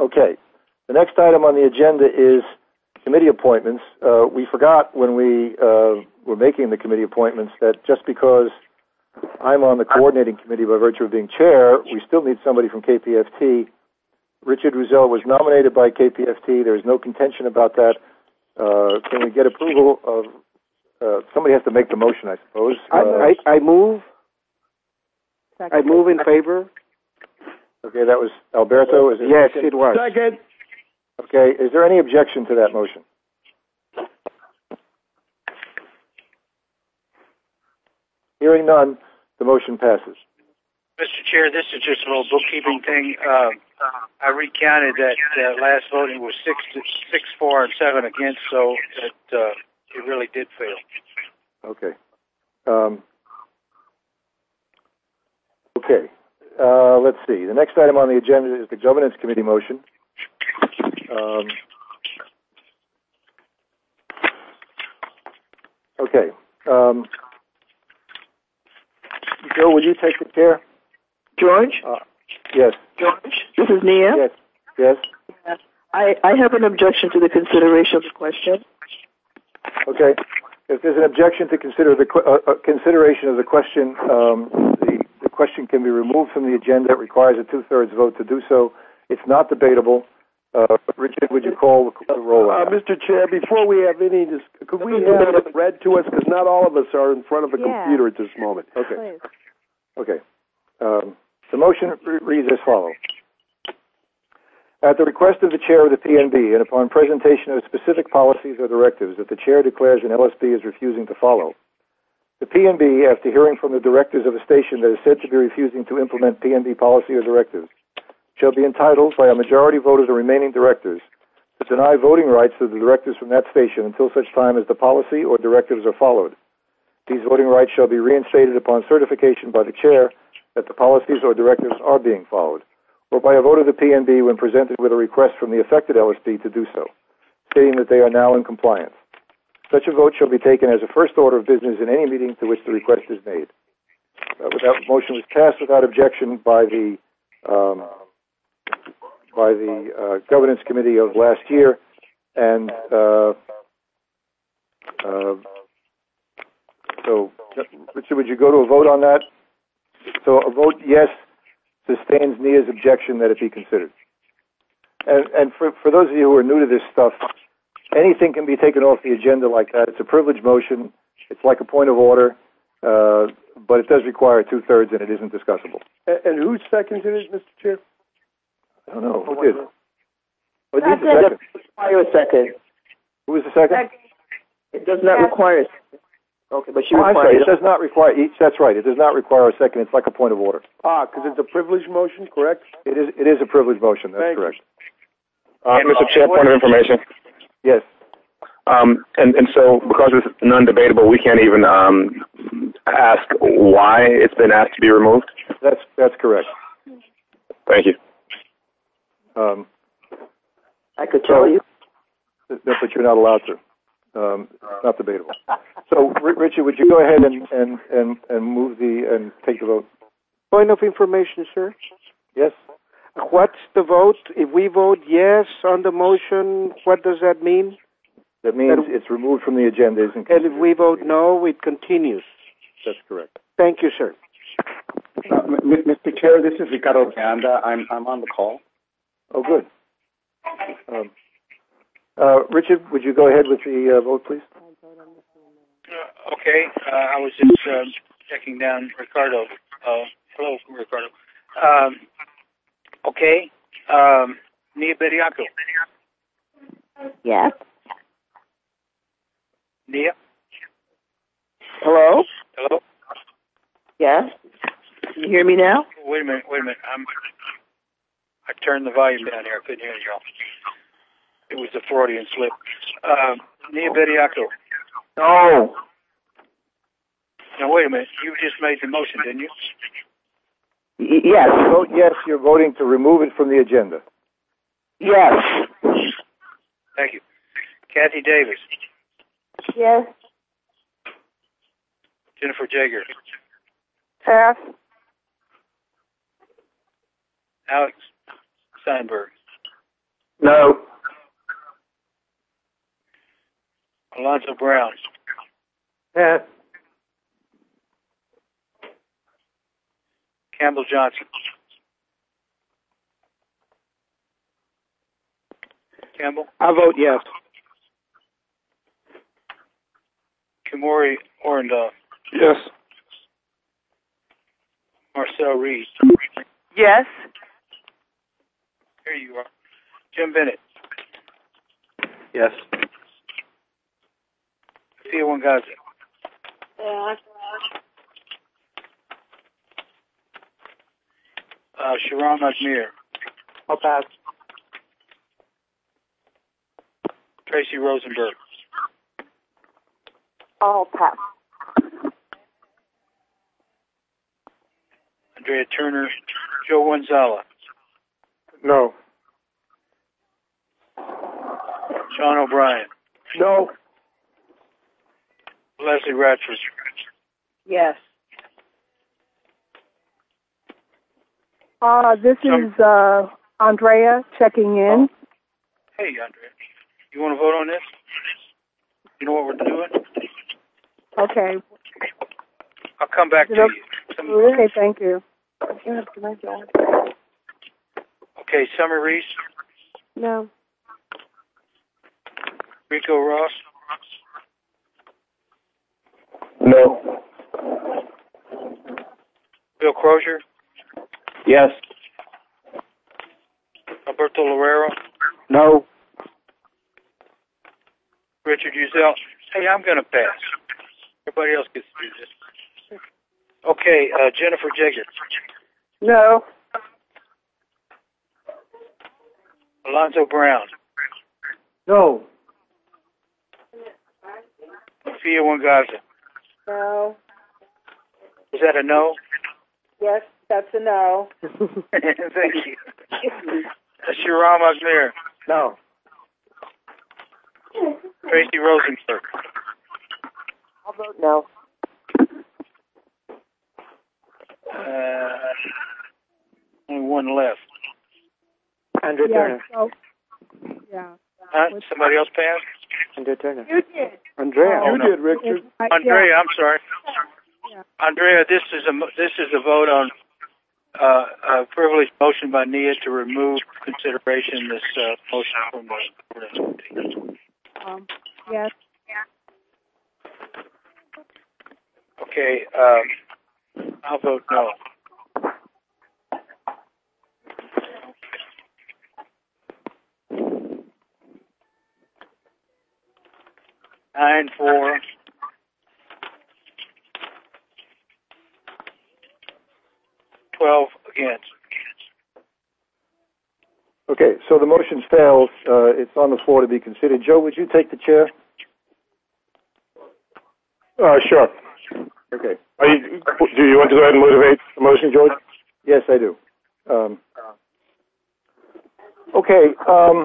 Okay. The next item on the agenda is committee appointments. We forgot when we were making the committee appointments that just because I'm on the coordinating committee by virtue of being chair, we still need somebody from KPFT. Richard Ruzel was nominated by KPFT. There is no contention about that. Can we get approval of... somebody has to make the motion, I suppose. I move. Second. I move in favor. Okay, that was Alberto. Is it Yes, it was. Second. Okay, is there any objection to that motion? Hearing none, the motion passes. Mr. Chair, this is just a little bookkeeping thing. I recounted that last voting was 6 for and 7 against, so it really did fail. Okay. Let's see. The next item on the agenda is the Governance Committee motion. Okay. Joe, would you take the chair? George? Yes. George? This is Nia. Yes. Yes. I have an objection to the consideration of the question. Okay. If there's an objection to consideration of the question, the question can be removed from the agenda. It requires a 2/3 vote to do so. It's not debatable. Richard, would you call the roll? Mr. Chair, before we have any, could we have it read to us? Because not all of us are in front of a computer at this moment. Okay. Please. Okay. The motion reads as follows. At the request of the chair of the PNB and upon presentation of specific policies or directives that the chair declares an LSB is refusing to follow, the PNB, after hearing from the directors of a station that is said to be refusing to implement PNB policy or directives, shall be entitled by a majority vote of the remaining directors to deny voting rights to the directors from that station until such time as the policy or directives are followed. These voting rights shall be reinstated upon certification by the chair that the policies or directives are being followed, or by a vote of the PNB when presented with a request from the affected LSB to do so, stating that they are now in compliance. Such a vote shall be taken as a first order of business in any meeting to which the request is made. That motion was passed without objection by the Governance Committee of last year, and so, Richard, would you go to a vote on that? So a vote yes sustains Nia's objection that it be considered. And for those of you who are new to this stuff, anything can be taken off the agenda like that. It's a privilege motion. It's like a point of order, but it does require 2/3, and it isn't discussable. And who seconded it, Mr. Chair? I don't know. Who did? Oh, it needs a It second. doesn't require a second. Who was the second? It does not require a second. Okay, but she I'm sorry. requires It does not require each. That's right. It does not require a second. It's like a point of order. Because it's a privilege motion, correct? It is a privilege motion. That's correct. Mr. Chair, point of information. Yes. And so because it's non-debatable, we can't even ask why it's been asked to be removed? That's correct. Thank you. I could tell you. But you're not allowed to. It's not debatable. So, Richard, would you go ahead and move and take the vote? Point of information, sir. Yes. What's the vote? If we vote yes on the motion, what does that mean? That means it's removed from the agenda, isn't it? And if we vote no, it continues. That's correct. Thank you, sir. Mr. Chair, this is Ricardo Ganda. I'm on the call. Oh, good. Richard, would you go ahead with the vote, please? Okay. I was just checking down Ricardo. Hello, Ricardo. Okay. Nia Bediaco. Yes. Nia? Hello? Hello? Yes? Can you hear me now? Wait a minute. I turned the volume down here. I couldn't hear you all. It was a Freudian slip. Nia Bediaco. No. Now, wait a minute. You just made the motion, didn't you? Yes. Vote yes, you're voting to remove it from the agenda. Yes. Thank you. Kathy Davis. Yes. Jennifer Jager. Pass. Alex Steinberg. No. Alonzo Brown. Pass. Campbell Johnson. Campbell. I vote yes. Kimori Orendorff. Yes. Marcel Reed. Yes. Here you are. Jim Bennett. Yes. Thea Wangaza. Yeah. Sharon Azmir. I'll pass. Tracy Rosenberg. I'll pass. Andrea Turner. Joe Gonzala. No. Sean O'Brien. No. Leslie Radford. Yes. This is Andrea checking in. Oh. Hey, Andrea. You want to vote on this? You know what we're doing? Okay. I'll come back to you. Okay, thank you. Okay, Summer Reese. No. Rico Ross. No. Bill Crozier. Yes. Alberto Lorero. No. Richard Uzel. Hey, I'm going to pass. Everybody else gets to do this. Okay, Jennifer Jeggett. No. Alonzo Brown. No. Sophia Wangaza. No. Is that a no? Yes, that's a no. Thank you. Sharon Azmir. No. Tracy Rosenberg. I'll vote no. Only one left. Andrea Turner. So, yeah. Somebody else passed? Andrea Turner. You did. Andrea, Oh, you no. did, Richard. Andrea, I'm sorry. Yeah. Andrea, this is a vote on a privileged motion by Nia to remove consideration this motion from the Yes. Okay, I'll vote no. Nine for. Against. Okay, so the motion fails. It's on the floor to be considered. Joe, would you take the chair? Sure. Okay. Do you want to go ahead and motivate the motion, George? Yes, I do. Okay.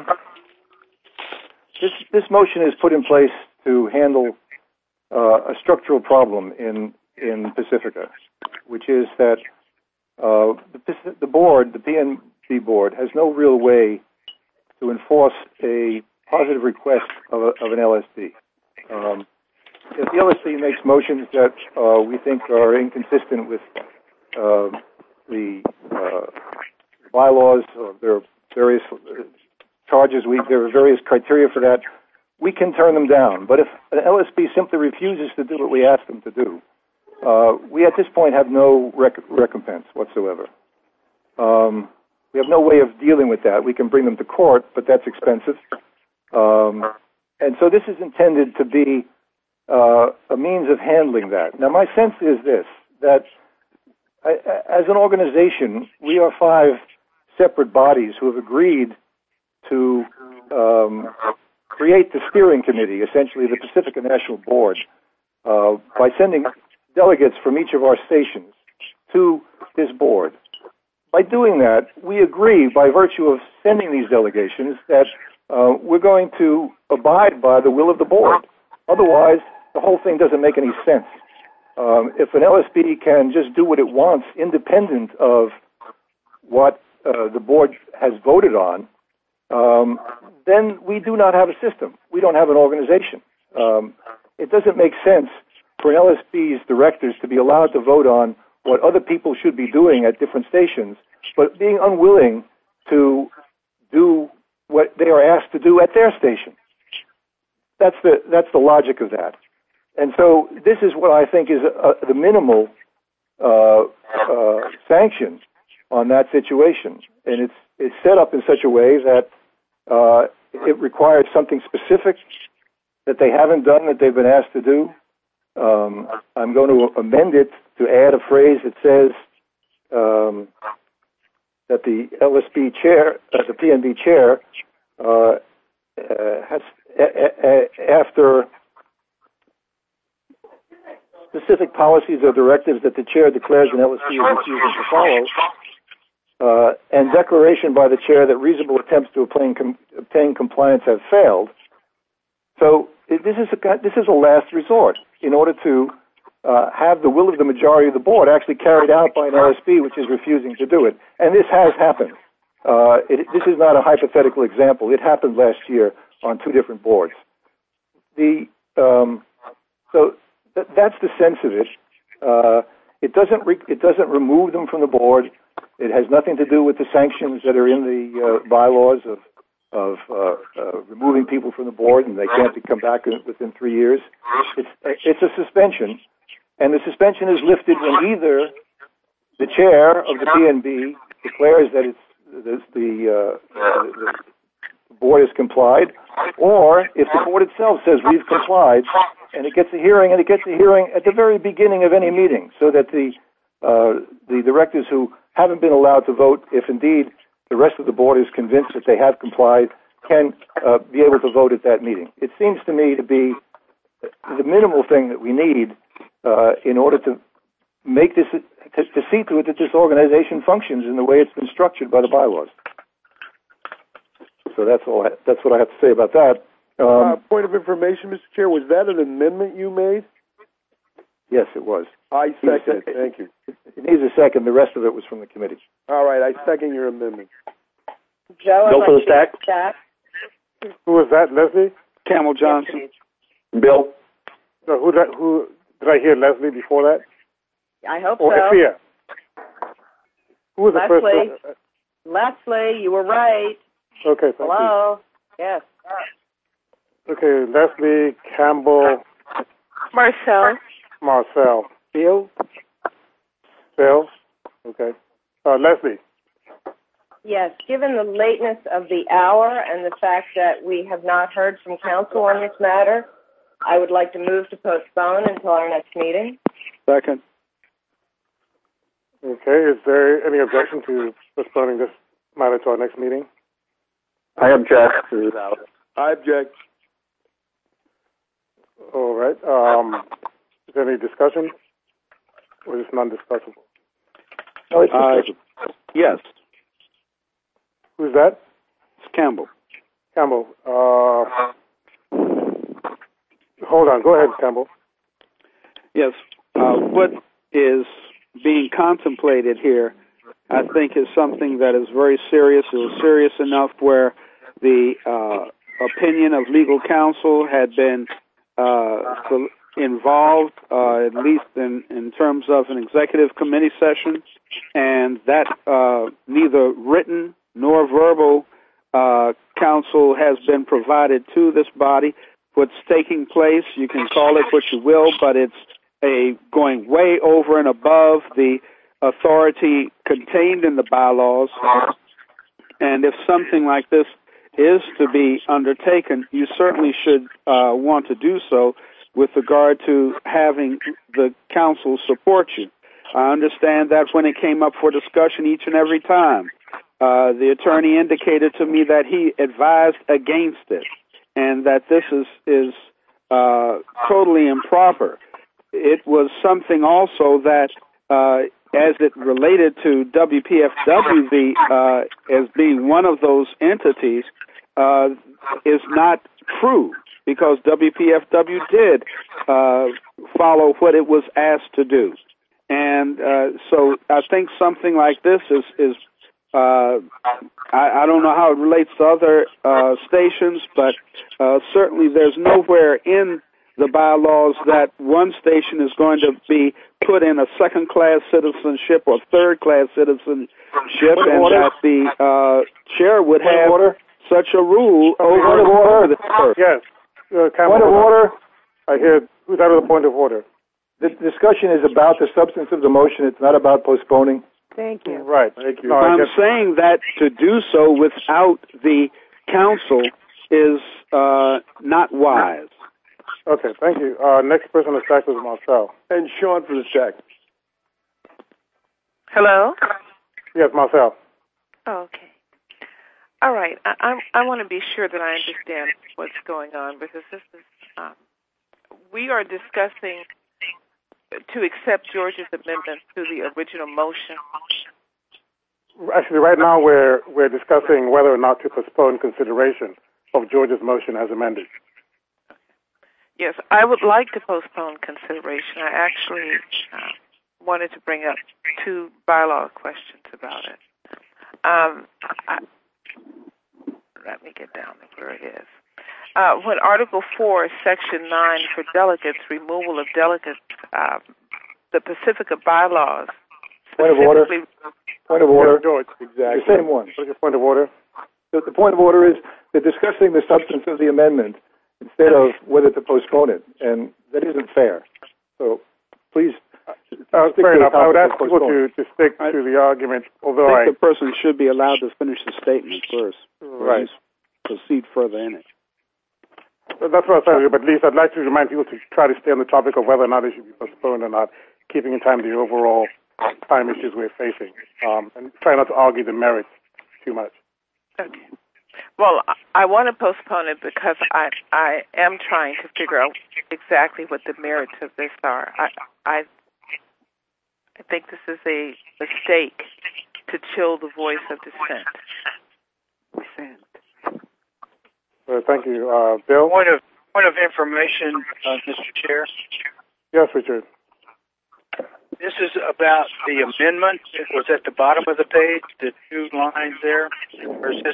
This motion is put in place to handle a structural problem in Pacifica, which is that the board, the PNB board, has no real way to enforce a positive request of an LSP. If the LSP makes motions that we think are inconsistent with the bylaws, or there are various charges, there are various criteria for that, we can turn them down. But if an LSP simply refuses to do what we ask them to do, we at this point have no recompense whatsoever. We have no way of dealing with that. We can bring them to court, but that's expensive. And so this is intended to be a means of handling that. Now, my sense is this, that as an organization, we are 5 separate bodies who have agreed to create the steering committee, essentially the Pacifica National Board, by sending delegates from each of our stations to this board. By doing that, we agree, by virtue of sending these delegations, that we're going to abide by the will of the board. Otherwise, the whole thing doesn't make any sense. If an LSP can just do what it wants, independent of what the board has voted on, then we do not have a system. We don't have an organization. It doesn't make sense for an LSP's directors to be allowed to vote on what other people should be doing at different stations, but being unwilling to do what they are asked to do at their station. That's the logic of that. And so this is what I think is the minimal sanction on that situation. And it's set up in such a way that it requires something specific that they haven't done that they've been asked to do. I'm going to amend it to add a phrase that says that the LSP chair, the PNB chair, has after specific policies or directives that the chair declares an LSP is refusing to follow, and declaration by the chair that reasonable attempts to obtain compliance have failed. So this is a last resort in order to have the will of the majority of the board actually carried out by an LSP which is refusing to do it. And this has happened. This is not a hypothetical example. It happened last year on 2 different boards. That's the sense of it. It doesn't remove them from the board. It has nothing to do with the sanctions that are in the bylaws of removing people from the board, and they can't come back within 3 years. It's a suspension, and the suspension is lifted when either the chair of the PNB declares that the board has complied, or if the board itself says we've complied, and it gets a hearing, at the very beginning of any meeting, so that the directors who haven't been allowed to vote, if indeed the rest of the board is convinced that they have complied, can be able to vote at that meeting. It seems to me to be the minimal thing that we need in order to make this, to see to it that this organization functions in the way it's been structured by the bylaws. So that's what I have to say about that. Point of information, Mr. Chair, was that an amendment you made? Yes, it was. I second it. Thank you. It needs a second. The rest of it was from the committee. All right, I second your amendment. Joe, Bill for the stack. Who was that, Leslie? Camel Johnson. Bill. So who did I hear Leslie before that? I hope or so. Afia? Who was the first one? Leslie, you were right. Okay, thank Hello? you. Yes. Okay, Leslie, Campbell. Marcel. Bill? Okay. Leslie. Yes, given the lateness of the hour and the fact that we have not heard from council on this matter, I would like to move to postpone until our next meeting. Second. Okay, is there any objection to postponing this matter to our next meeting? I object. I object. All right. Is there any discussion? Or is it non-discussable? No, it's discussable. Yes. Who's that? It's Campbell. Campbell. Hold on. Go ahead, Campbell. Yes. What is being contemplated here, I think, is something that is very serious. It was serious enough where the opinion of legal counsel had been involved, at least in terms of an executive committee session, and that neither written nor verbal counsel has been provided to this body. What's taking place, you can call it what you will, but it's going way over and above the authority contained in the bylaws. And if something like this is to be undertaken, you certainly should want to do so with regard to having the council support you. I understand that when it came up for discussion each and every time, the attorney indicated to me that he advised against it and that this is totally improper. It was something also that, as it related to WPFW as being one of those entities, is not true, because WPFW did follow what it was asked to do. And so I think something like this is I don't know how it relates to other stations, but certainly there's nowhere in the bylaws that one station is going to be put in a second-class citizenship or third-class citizenship, and that the chair would have such a rule over the first. Yes. Point of order. I hear. Who's out of the point of order? The discussion is about the substance of the motion. It's not about postponing. Thank you. Right. Thank you. No, I'm saying that to do so without the council is not wise. Okay, thank you. Next person on the stack is Marcel. And Sean for the stack. Hello? Yes, Marcel. Oh, okay. All right. I want to be sure that I understand what's going on, because this is we are discussing to accept George's amendment to the original motion. Actually, right now we're discussing whether or not to postpone consideration of George's motion as amended. Yes, I would like to postpone consideration. I actually wanted to bring up two bylaw questions about it. Let me get down to where it is. When Article 4, Section 9 for delegates, removal of delegates, the Pacifica bylaws. Point of order. Point of order. George, exactly. The same one. What's your point of order? The point of order is they're discussing the substance of the amendment instead of whether to postpone it, and that isn't fair. So please. Fair enough. I would ask people to stick to the argument, although I think the person should be allowed to finish the statement first. Right. Proceed further in it. That's what I was saying, but at least I'd like to remind people to try to stay on the topic of whether or not it should be postponed or not, keeping in time the overall time issues we're facing, and try not to argue the merits too much. Okay. Well, I want to postpone it because I am trying to figure out exactly what the merits of this are. I think this is a mistake to chill the voice of dissent. Thank you. Bill? Point of information, Mr. Chair. Yes, Richard. This is about the amendment. It was at the bottom of the page, the two lines there. Or is this?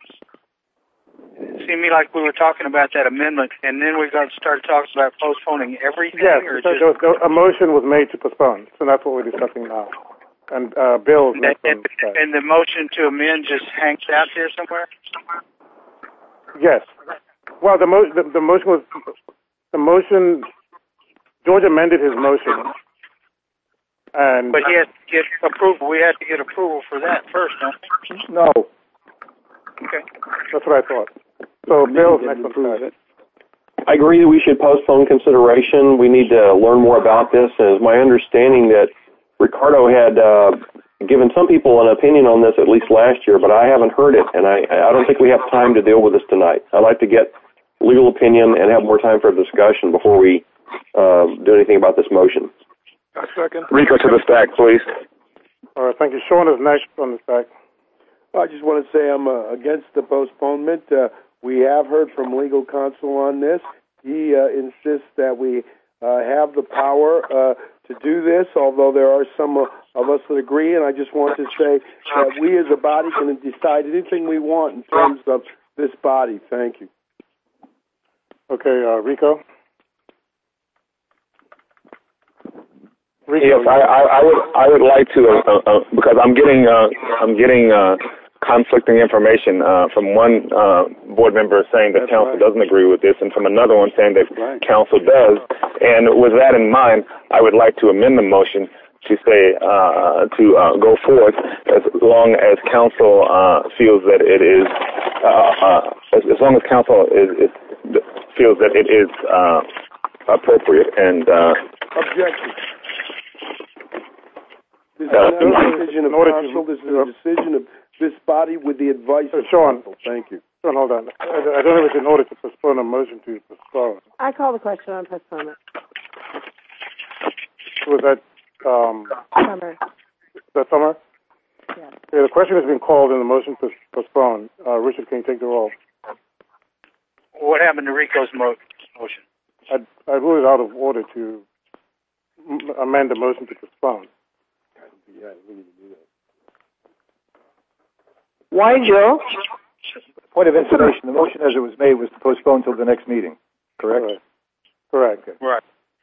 It seemed to me like we were talking about that amendment, and then we started talking about postponing everything. Yes, or a motion was made to postpone, so that's what we're discussing now. And Bill, and the motion to amend just hangs out there somewhere. Yes. Well, the motion. George amended his motion, and but he had to get approval. We had to get approval for that first, don't we? No. Okay. That's what I thought. So, Bill, next one. I agree that we should postpone consideration. We need to learn more about this. And it's my understanding that Ricardo had given some people an opinion on this at least last year, but I haven't heard it, and I don't think we have time to deal with this tonight. I'd like to get legal opinion and have more time for a discussion before we do anything about this motion. A second. Rico to the stack, please. All right, thank you. Sean is next on the stack. I just want to say I'm against the postponement. We have heard from legal counsel on this. He insists that we have the power to do this, although there are some of us that agree, and I just want to say that we as a body can decide anything we want in terms of this body. Thank you. Okay, Rico? Yes, I would like to because I'm getting conflicting information from one board member saying that council doesn't agree with this, and from another one saying that council does. And with that in mind, I would like to amend the motion to say to go forth as long as council feels that it is as long as council feels that it is appropriate and objection. This is not a decision of council. This is a decision of this body with the advice of council. Thank you. Sean, hold on. I don't know if it's in order to postpone a motion to postpone. I call the question on postponement. Was that Summer? That Summer? Yes. Okay, the question has been called in the motion to postpone. Richard, can you take the roll? What happened to Rico's motion? I ruled it out of order to amend the motion to postpone. Yeah, we need to do that. Why, Joe? Point of information, the motion as it was made was to postpone till the next meeting, correct? Correct. Right.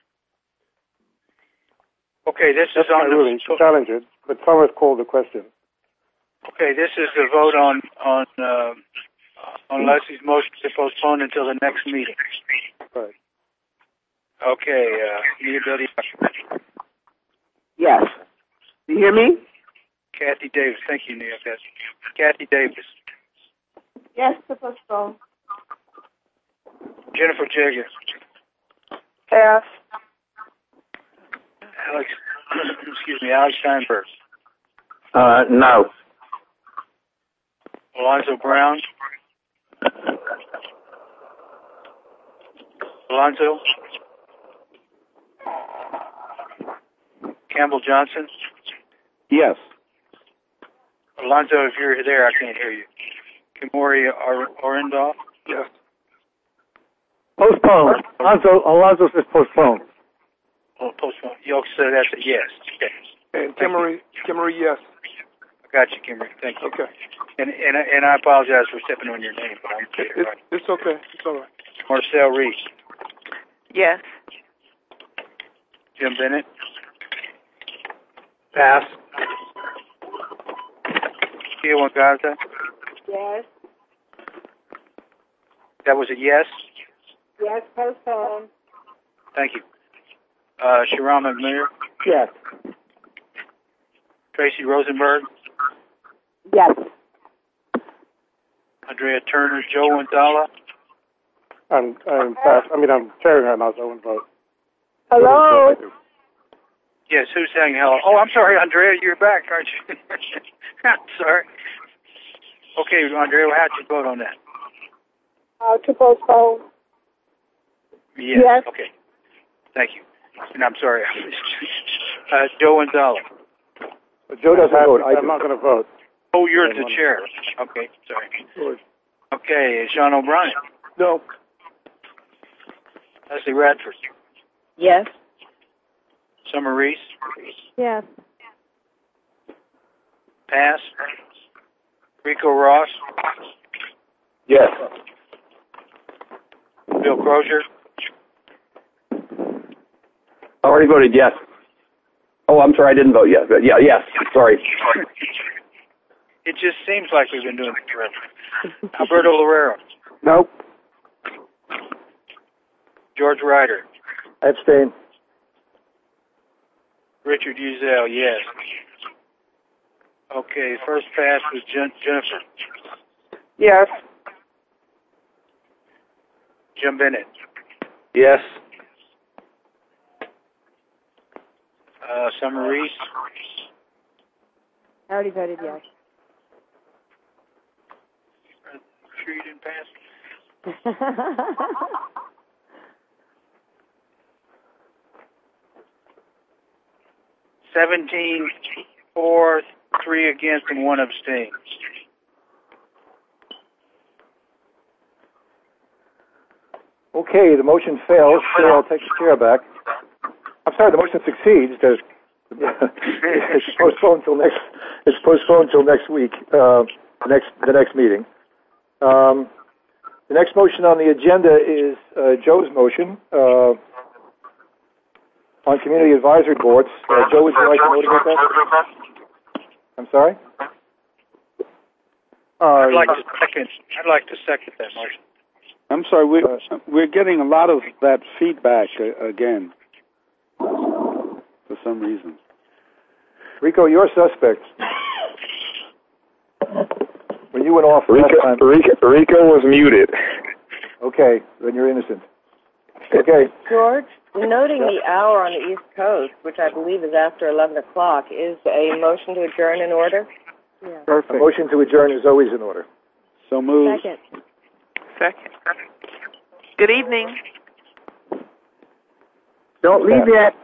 Okay, this is on the... ruling to challenge it, but Thomas called the question. Okay, this is the vote on Leslie's motion to postpone until the next meeting. Right. Okay, Nia Betty. Yes. You hear me? Kathy Davis. Thank you, Nia. Kathy Davis. Yes, to postpone. Jennifer Jager. Pass. Alex Steinberg. No. Alonzo Brown. Alonzo. Campbell Johnson. Yes. Alonzo, if you're there, I can't hear you. Kimori Orendorf. Yes. Postpone. Alonzo says postpone. Oh, postpone. You said that's a yes. Okay. And Kimmery, yes. I got you, Kimmery. Thank you. Okay. And I apologize for stepping on your name, but I'm getting it right. It's okay. It's all right. Marcel Reese. Yes. Jim Bennett. Pass. Kia Wangaza. Yes. That was a yes. Yes, postpone. Thank you. Sharon McMillan. Yes. Tracy Rosenberg. Yes. Andrea Turner. Joe Wendala. I'm chairing her now, so I won't vote. Hello? Yes, who's saying hello? Oh, I'm sorry, Andrea, you're back, aren't you? I'm sorry. Okay, Andrea, how'd you vote on that? To postpone. Yes. Okay. Thank you. And I'm sorry. Joe Wendala. Joe doesn't vote. I'm not going to vote. Oh, you're the chair. Okay, sorry. Okay, Sean O'Brien. No. Leslie Radford. Yes. Summer Reese. Yes. Pass. Rico Ross. Yes. Bill Crozier. I already voted yes. Oh, I'm sorry, I didn't vote yes. But yeah, yes. Sorry. It just seems like we've been doing it forever. Alberto Lorero. Nope. George Ryder. Abstain. Richard Uzel, yes. Okay, first pass was Jennifer. Yes. Jim Bennett. Yes. Summer Reese. I already voted yes. Sure you didn't pass? 17 for, 3 against, and 1 abstain. Okay, the motion fails. So I'll take the chair back. I'm sorry, the motion succeeds. It's postponed till next. It's postponed till next week. The next meeting. The next motion on the agenda is Joe's motion on community advisory boards. Joe, would you like to vote about that? I'm sorry. I'd like to second that motion. I'm sorry, we're getting a lot of that feedback again for some reason. Rico, you're a suspect. When you went off last time... Rico was muted. Okay, then you're innocent. Okay. George, noting the hour on the East Coast, which I believe is after 11 o'clock, is a motion to adjourn in order? Yeah. Perfect. A motion to adjourn is always in order. So moved. Second. Good evening. Don't leave yet.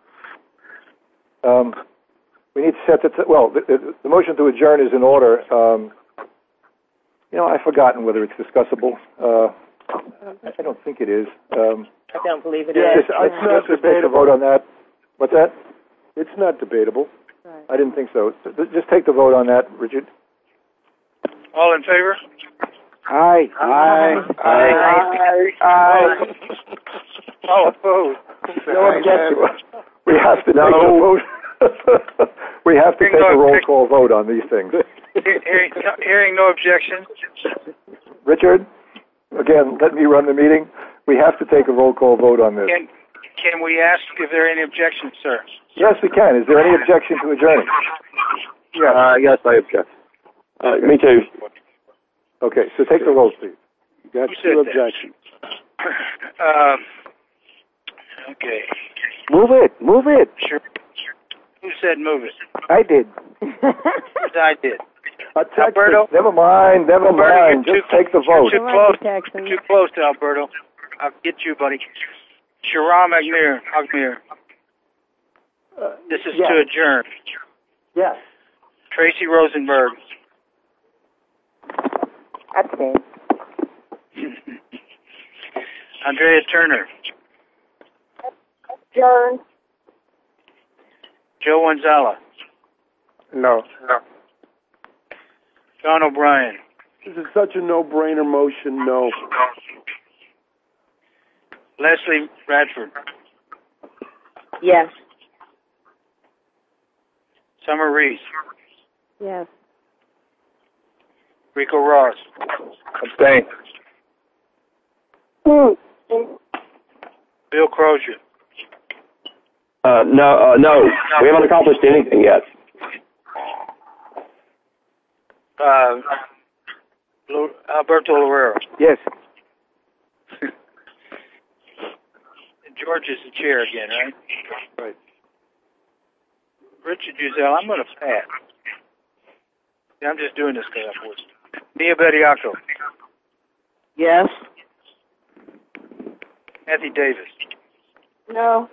We need to set the motion to adjourn is in order. I've forgotten whether it's discussable. I don't think it is. I don't believe it is. It's not debatable. Vote on that. What's that? It's not debatable. Right. I didn't think so. Just take the vote on that, Richard. All in favor? Aye. All opposed? No objection. We have to take a vote. We have to take a roll call vote on these things. Hearing no objection. Richard, again, let me run the meeting. We have to take a roll call vote on this. Can we ask if there are any objections, sir? Yes, we can. Is there any objection to adjourning? Yes, I object. Me too. Okay, so take the roll, please. You got two objections. Okay. Move it. Sure. Who said move it? I did. I did. Alberto? Never mind. Just take the vote. Too close to Alberto. I'll get you, buddy. Sharam Agmir. This is to adjourn. Yes. Tracy Rosenberg. Abstain. Andrea Turner. Adjourn. Joe Wanzala. No. John O'Brien. This is such a no-brainer motion, no. Leslie Radford. Yes. Summer Reese. Yes. Rico Ross. Abstain. Bill Crozier. No. We haven't accomplished anything yet. Alberto Lorero. Yes. George is the chair again, right? Right. Richard Uzel, I'm going to pass. See, I'm just doing this because I'm forced. Nia Bediaco. Yes. Kathy Davis. No.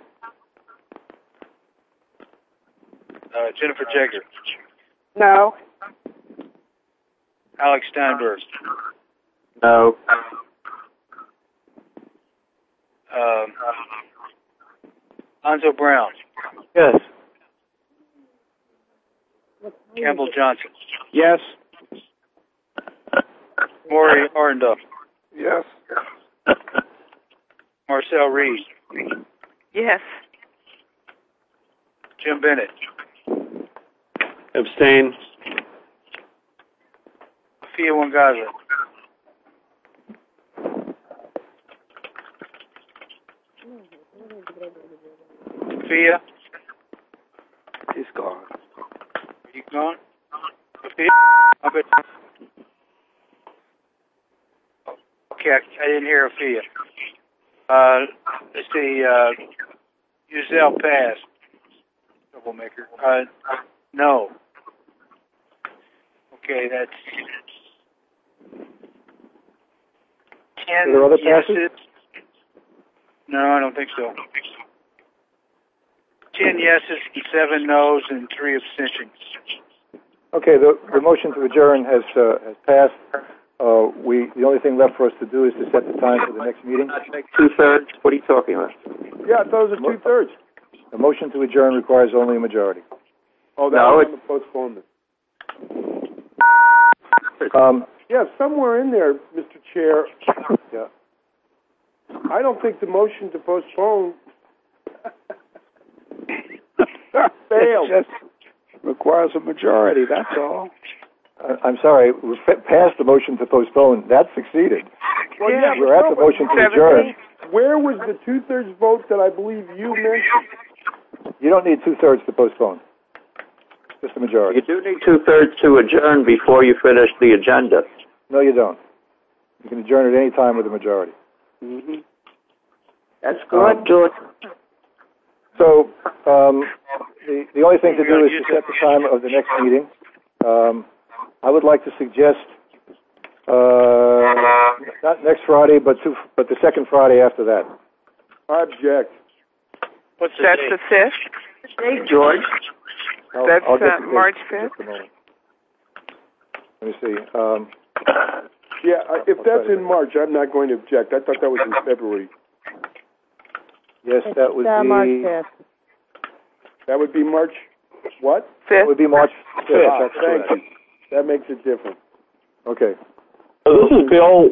Jennifer Jagger. No. Alex Steinberg. No. Lonzo Brown. Yes. Campbell Johnson. Yes. Maury Arndorf. Yes. Marcel Reed. Yes. Jim Bennett. Abstain. Fia Wangaza. Fia? He's gone. You gone? Fia? Okay, I didn't hear Fia. Let's see, Uzel passed. Troublemaker. No. Okay, that's 10 Are there other passes? yeses. No, I don't think so. 10 yeses, 7 noes, and 3 abstentions. Okay, the motion to adjourn has passed. The only thing left for us to do is to set the time for the next meeting. 2/3? What are you talking about? Yeah, I thought it was 2/3. The motion to adjourn requires only a majority. Oh, that was on the postponement. Yeah, somewhere in there, Mr. Chair. Yeah. I don't think the motion to postpone failed. It just requires a majority, that's all. I'm sorry, we passed the motion to postpone. That succeeded. Well, yeah, we're at the motion to adjourn. Where was the 2/3 vote that I believe you mentioned? You don't need 2/3 to postpone. Just a majority. You do need 2/3 to adjourn before you finish the agenda. No, you don't. You can adjourn at any time with a majority. Mm-hmm. That's good, George. So the only thing to do is to set the time of the next meeting. I would like to suggest not next Friday, but the second Friday after that. I object. That's the 5th? Date, George. That's I'll get the date March in 5th? just a moment. Let me see. Yeah, if that's in March, I'm not going to object. I thought that was in February. Yes, that would be March 5th. That would be March what? 5th. That would be March 5th. That's Thank correct. you. That makes it different. Okay. So this is Bill.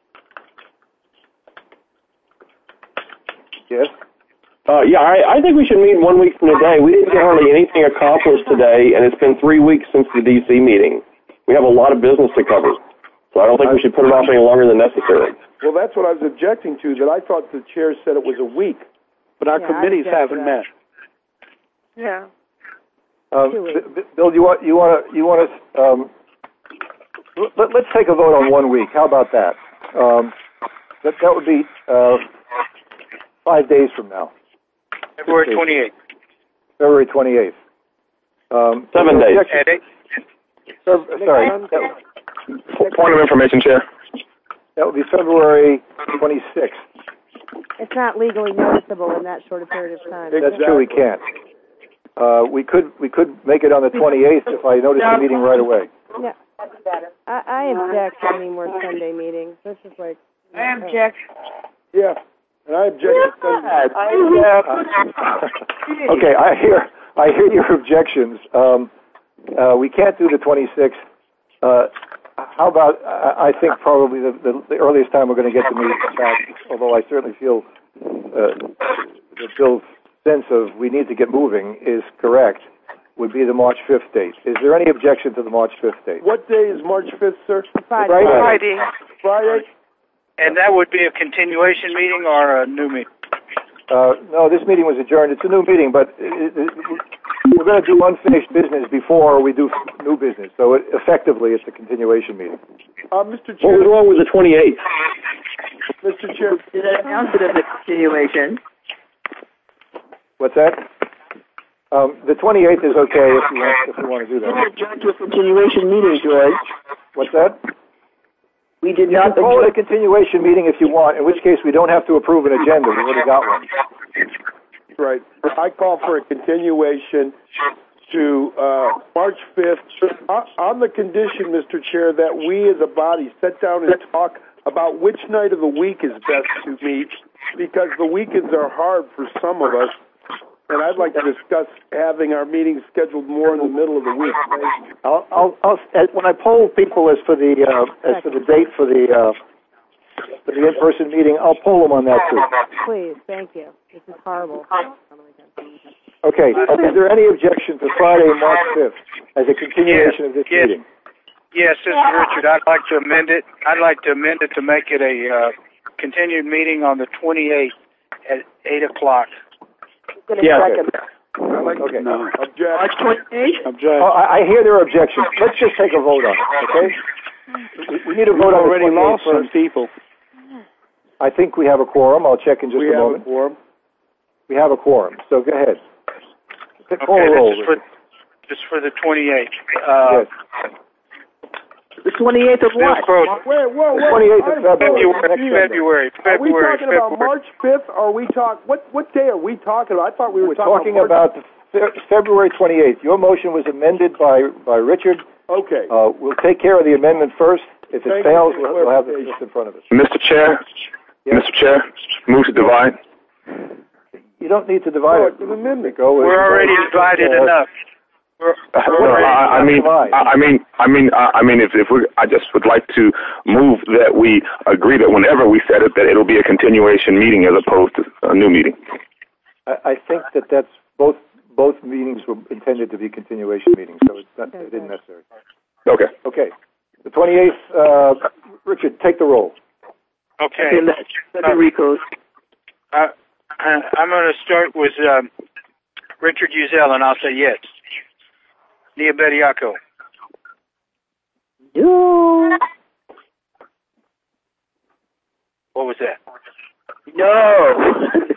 Yes? I think we should meet 1 week from today. We didn't get hardly anything accomplished today, and it's been 3 weeks since the DC meeting. We have a lot of business to cover, so I don't think we should put it off any longer than necessary. Well, that's what I was objecting to, that I thought the chair said it was a week. But our committees haven't met. Yeah. Bill, let's take a vote on 1 week. How about that? That would be 5 days from now. February 28th. February 28th. 7 days. Sorry. Point of information, Chair. That would be February 26th. It's not legally noticeable in that short a period of time. That's true. We can't. We could make it on the 28th if I notice the meeting right away. No, I object to any more Sunday meetings. This is like. I object. Yeah, and I object to Sunday. Okay, I hear your objections. We can't do the 26th. How about, I think probably the earliest time we're going to get the meeting back, although I certainly feel that Bill's sense of we need to get moving is correct, would be the March 5th date. Is there any objection to the March 5th date? What day is March 5th, sir? Friday. Friday? And that would be a continuation meeting or a new meeting? No, this meeting was adjourned. It's a new meeting, but we're going to do unfinished business before we do new business. So effectively, it's a continuation meeting. Mr. Chair. What was wrong with the 28th? Mr. Chair. Did I announce it as a continuation? What's that? The 28th is okay if you want to do that. We did not adjourn to a continuation meeting, George. What's that? We did You not can call it a continuation meeting if you want, in which case we don't have to approve an agenda. We've already got one. Right. I call for a continuation to March 5th on the condition, Mr. Chair, that we as a body sit down and talk about which night of the week is best to meet, because the weekends are hard for some of us. And I'd like to discuss having our meetings scheduled more in the middle of the week. I'll when I poll people as for the date for the in-person meeting, I'll poll them on that too. Please, thank you. This is horrible. Okay. Is there any objection to Friday, March 5th, as a continuation of this meeting? Yes, this is Richard. I'd like to amend it. I'd like to amend it to make it a continued meeting on the 28th at 8 o'clock. Yeah. Okay. No. Object. March 28th? Object. I hear their objections. Let's just take a vote on it, okay? We need a vote on already lost first. some people. I think we have a quorum. I'll check in just a moment. We have a quorum. We have a quorum. So go ahead. Call Okay, a roll. this is for the 28th. Yes. The 28th of what? Wait. 28th of February. Are we talking about March 5th, or are we what day are we talking about? I thought we were talking about February 28th. Your motion was amended by Richard. Okay. We'll take care of the amendment first. If it fails, we'll have the list in front of us. Mr. Chair? Yes. Mr. Chair? Move to divide. You don't need to divide it. An amendment. We're already divided enough. I mean, if we, I just would like to move that we agree that whenever we set it, that it'll be a continuation meeting as opposed to a new meeting. I think that's both meetings were intended to be continuation meetings, so it isn't necessary. Okay. Okay. The 28th, Richard, take the roll. Okay. I'm going to start with Richard Uzel, and I'll say yes. Nia Bediako. No. What was that? No.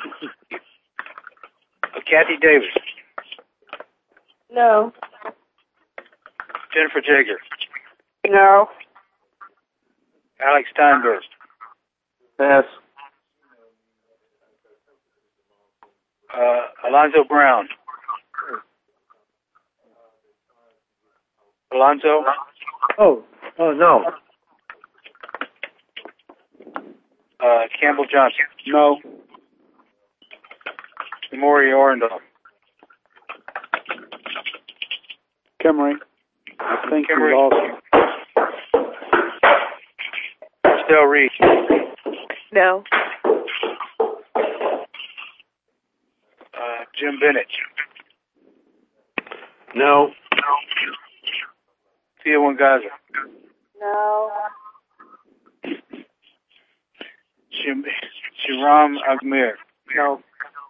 Kathy Davis. No. Jennifer Jager. No. Alex Steinberg. Pass. Alonzo Brown. Alonzo? Oh, no. Campbell Johnson. No. Maury Orendorf. Kemery. I think we lost. Del Reed. No. Jim Bennett. No. Tia Wangaza. No. Shiram Agmir. No.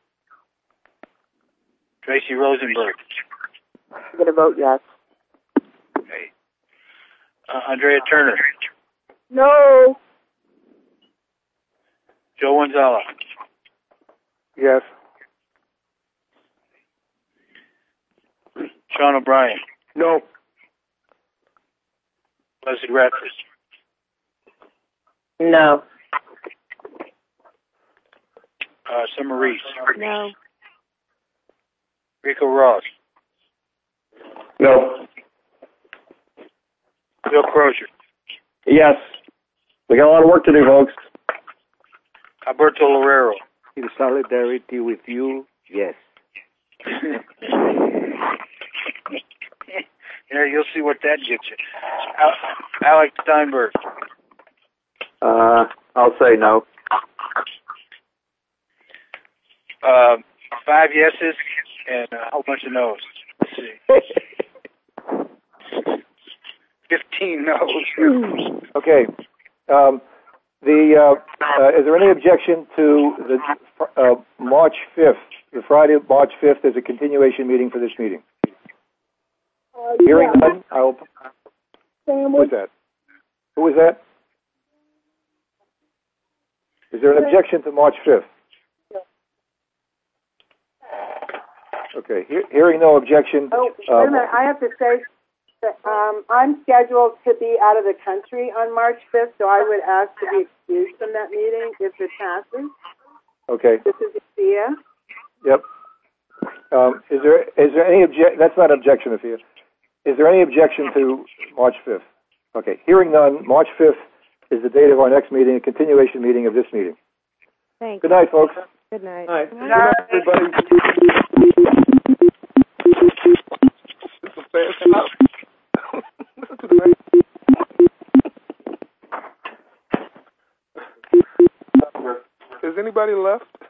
Tracy Rosenberg. I'm going to vote yes. Okay. Andrea Turner. No. Joe Wanzala. Yes. Sean O'Brien. No. Leslie Radford. No. Summer Reese. No. Rico Ross. No. Bill Crozier. Yes. We got a lot of work to do, folks. Alberto Lorero. In solidarity with you, yes. Yeah, you'll see what that gets you. Alex Steinberg. I'll say no. 5 yeses and a whole bunch of no's. Let's see. 15 no's. Okay. Is there any objection to the March 5th, the Friday, March 5th, as a continuation meeting for this meeting? Hearing none, I will. Who was that? Who was that? Is there an objection to March 5th? Okay. Hearing no objection. Oh, wait a minute. I have to say that I'm scheduled to be out of the country on March 5th, so I would ask to be excused from that meeting if it passes. Okay. This is Afia. Yep. Is there any that's not objection, Afia. Is there any objection to March 5th? Okay. Hearing none, March 5th is the date of our next meeting, a continuation meeting of this meeting. Thanks. Good night, folks. Good night. All right. Good night, everybody. This is fast enough. Is anybody left?